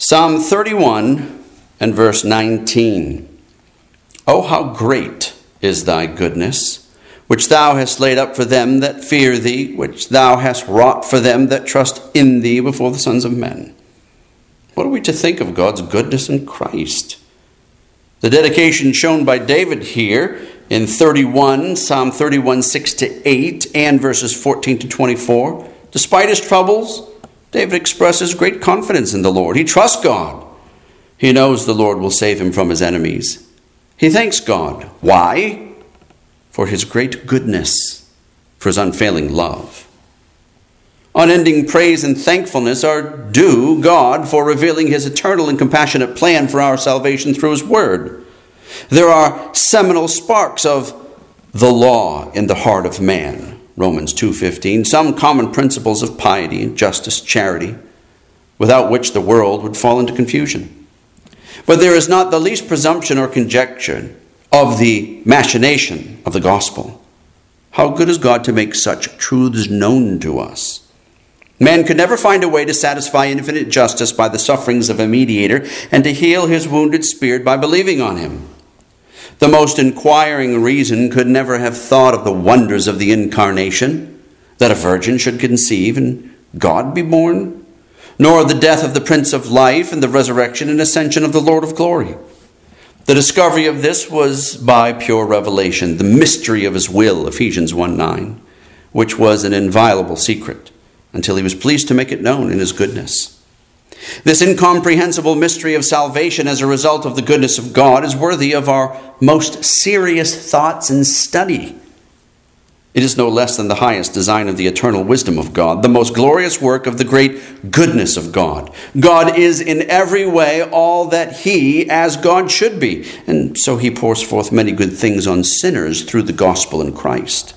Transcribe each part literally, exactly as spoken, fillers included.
Psalm thirty-one and verse nineteen. O how great is thy goodness, which thou hast laid up for them that fear thee, which thou hast wrought for them that trust in thee before the sons of men. What are we to think of God's goodness in Christ? The dedication shown by David here in thirty-one, Psalm thirty-one, six to eight, and verses fourteen to twenty-four. Despite his troubles, David expresses great confidence in the Lord. He trusts God. He knows the Lord will save him from his enemies. He thanks God. Why? For his great goodness, for his unfailing love. Unending praise and thankfulness are due God for revealing his eternal and compassionate plan for our salvation through his word. There are seminal sparks of the law in the heart of man. Romans two fifteen, some common principles of piety and justice, charity, without which the world would fall into confusion. But there is not the least presumption or conjecture of the machination of the gospel. How good is God to make such truths known to us? Man could never find a way to satisfy infinite justice by the sufferings of a mediator and to heal his wounded spirit by believing on him. The most inquiring reason could never have thought of the wonders of the incarnation, that a virgin should conceive and God be born, nor the death of the Prince of Life and the resurrection and ascension of the Lord of Glory. The discovery of this was by pure revelation, the mystery of his will, Ephesians one nine, which was an inviolable secret until he was pleased to make it known in his goodness. This incomprehensible mystery of salvation as a result of the goodness of God is worthy of our most serious thoughts and study. It is no less than the highest design of the eternal wisdom of God, the most glorious work of the great goodness of God. God is in every way all that he, as God, should be, and so he pours forth many good things on sinners through the gospel in Christ.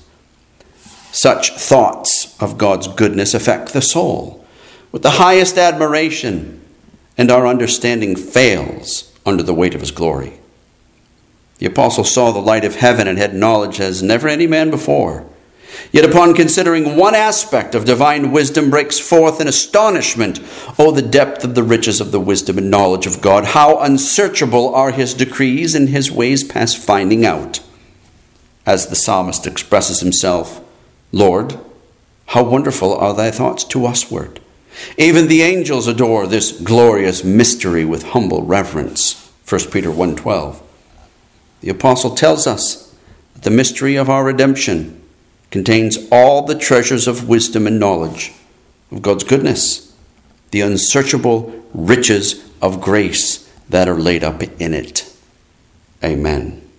Such thoughts of God's goodness affect the soul with the highest admiration, and our understanding fails under the weight of his glory. The apostle saw the light of heaven and had knowledge as never any man before. Yet upon considering one aspect of divine wisdom breaks forth in astonishment. Oh, the depth of the riches of the wisdom and knowledge of God! How unsearchable are his decrees and his ways past finding out. As the psalmist expresses himself, Lord, how wonderful are thy thoughts to usward! Even the angels adore this glorious mystery with humble reverence. First Peter one twelve. The apostle tells us that the mystery of our redemption contains all the treasures of wisdom and knowledge of God's goodness, the unsearchable riches of grace that are laid up in it. Amen.